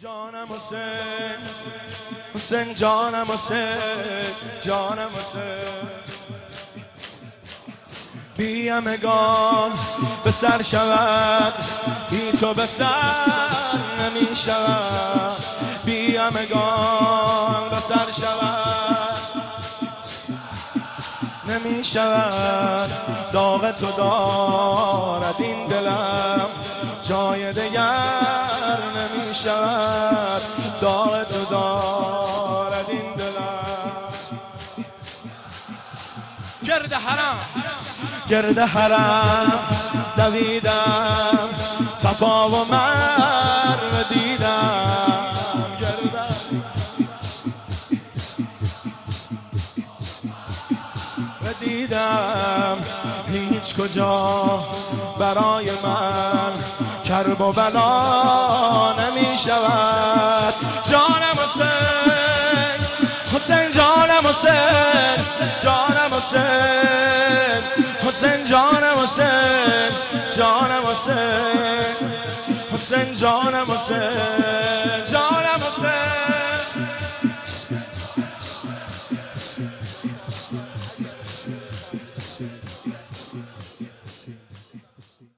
جانم حسین، حسین جانم حسین، جانم حسین. بی همگان به سر شود، بی تو به سر نمی شود. بی همگان به سر شود نمی شود. داغ تو دارد این دلم، جای دگر نمی شود. داغ تو دارد این دلم. گرد حرم دویدم، صفا و مروه دیدم. دیدم هیچ کجا برای من کرب و بلا نمی شود. جانم حسین، حسین جانم حسین، جانم حسین، حسین جانم حسین، جانم حسین، حسین جانم حسین.